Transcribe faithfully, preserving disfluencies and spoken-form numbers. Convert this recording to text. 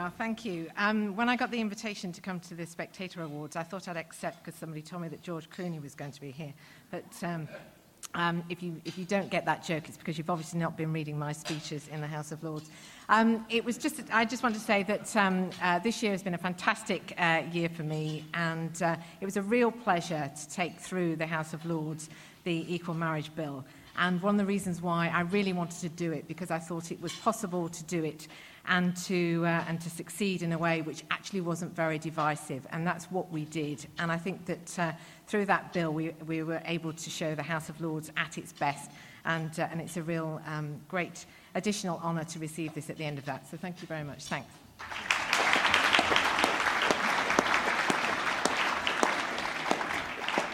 Oh, thank you. Um, when I got the invitation to come to the Spectator Awards, I thought I'd accept because somebody told me that George Clooney was going to be here. But um, um, if you if you don't get that joke, it's because you've obviously not been reading my speeches in the House of Lords. Um, it was just I just want to say that um, uh, this year has been a fantastic uh, year for me, and uh, it was a real pleasure to take through the House of Lords the Equal Marriage Bill. And one of the reasons why I really wanted to do it, because I thought it was possible to do it and to uh, and to succeed in a way which actually wasn't very divisive, and that's what we did. And I think that uh, through that bill we, we were able to show the House of Lords at its best, and, uh, and it's a real um, great additional honour to receive this at the end of that. So thank you very much. Thanks.